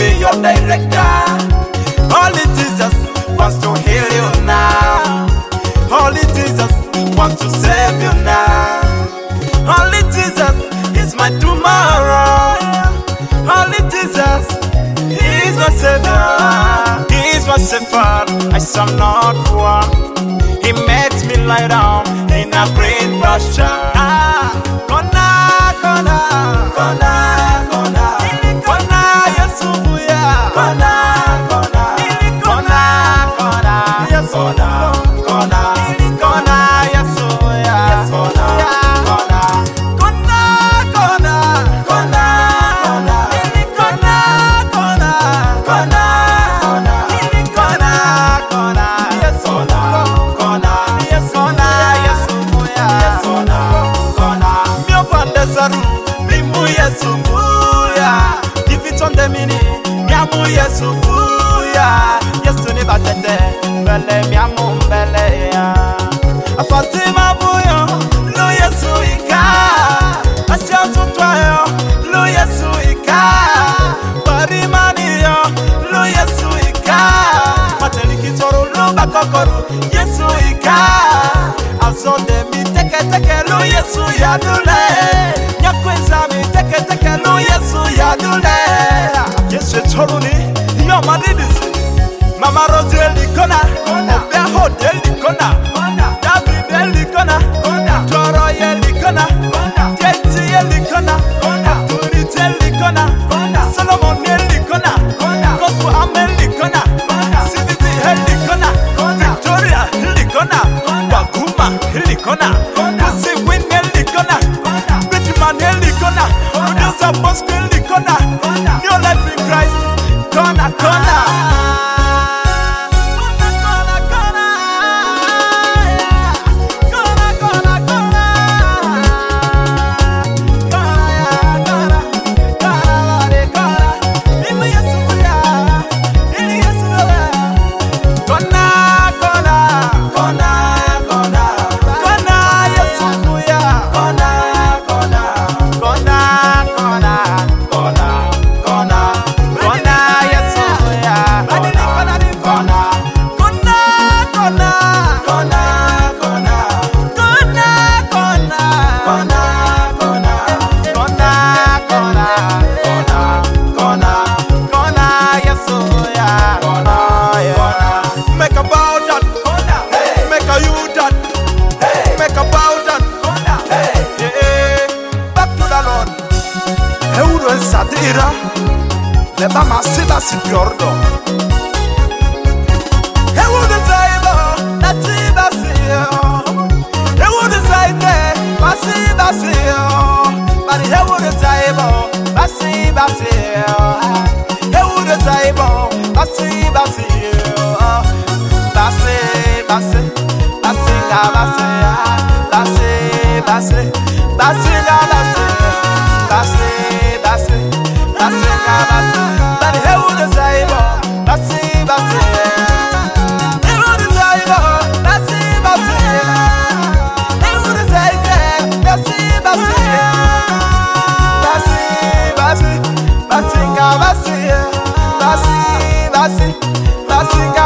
be your director. Holy Jesus wants to heal you now. Holy Jesus wants to save you now. Holy Jesus is my tomorrow. Holy Jesus, He is my Savior. He is my Shepherd, I shall not want. He makes me lie down in a green pasture. Kona, kona, kona, kona, kona, Yesu buya. Kona, kona, kona, kona, Yesu kona, kona, kona, Yesu buya. Kona, kona, kona, kona, kona, kona, kona, kona, kona, kona, kona, Yesu kona, Yesu kona, Yesu buya. Kona, kona, mio pande saru, bimu Yesu buya. Divitonde mini, miamu Yesu buya. Yesu ni batete, mbele miamu mbele ya. Afatima buyo, lu Yesu ika. Asya tutwayo, lu Yesu ika. Barimani yo, lu Yesu ika. Mateliki toro lu bakokoru, Yesu ika. Azonde mi teke teke lu Yesu yadule. Nyakweza mi teke teke lu Yesu yadule. Yesu toruni, yo madidis. Mama Rose elikona, Obeho elikona, David elikona, Toro elikona, Jeti elikona, Tunit elikona, Solomon elikona, Gospel Am elikona, CDT elikona, Victoria elikona, Baguma elikona, Pussy Win elikona, Bitman elikona, Producer Bosco elikona, New Life in Christ, kona kona. Sadira, le bama sida si piordo. He would say, that's it, that's it. He would say, that's it, that's it. But he would say, that's it, that's it. He would say, that's it, that's it. That's it, that's it. That's it, that's it. That's it, that's it. That's it, that's it. That's it, that's it. That's it, that's it. But he would say, that's it, that's it. He would say, that's it, that's it. He would say, that's it, that's it. That's it, that's it. That's it, that's it. That's it, that's it. That's it.